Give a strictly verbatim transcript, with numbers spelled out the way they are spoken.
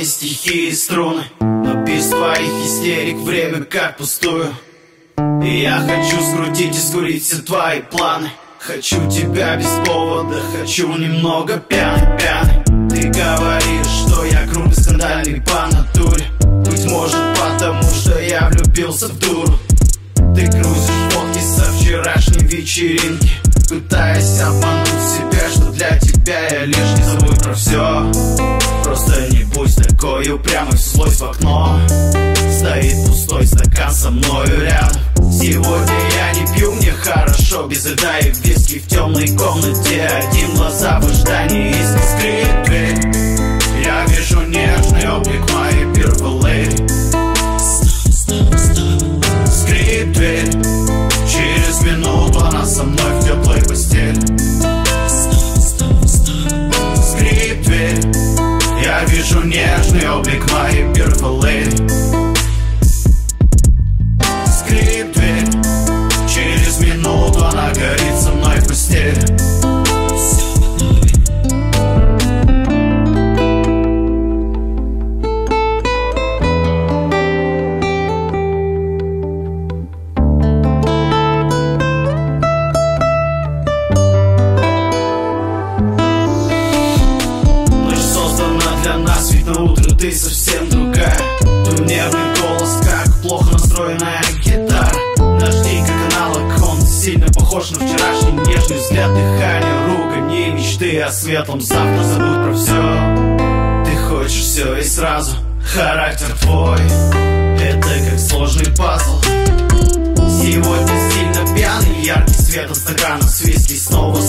мои стихи и струны, но без твоих истерик время как пустую. И я хочу скрутить и скурить все твои планы. Хочу тебя без повода, хочу немного пьяный, пьяный. Ты говоришь, что я грубый, скандальный по натуре. Быть может потому, что я влюбился в дуру. Ты грузишь фотки со вчерашней вечеринки, пытаясь обмануть себя, что для тебя я лишний. Забудь про все, просто не будь такой упрямый. Злость в окно, стоит пустой стакан со мною рядом. Сегодня я не пью, мне хорошо, без льда и виски в темной комнате. Один глаза в ожидании искры. Скрипит дверь, я вижу нежный облик моей первой леди. Скрипит дверь, через минуту она со мной в теплой постели. Скрипит дверь, я вижу нежный облик моей первой леди. Скрипит дверь, через минуту она горит со мной в постели. Ты совсем другая, твой нервный голос, как плохо настроенная гитара. Дожди, как аналог, он сильно похож на вчерашний нежный взгляд. Дыхание, ругань и мечты о светлом завтра. Забудь про все, ты хочешь все и сразу. Характер твой, это как сложный пазл. Сегодня сильно пьяный, яркий свет от стакана с виски. Снова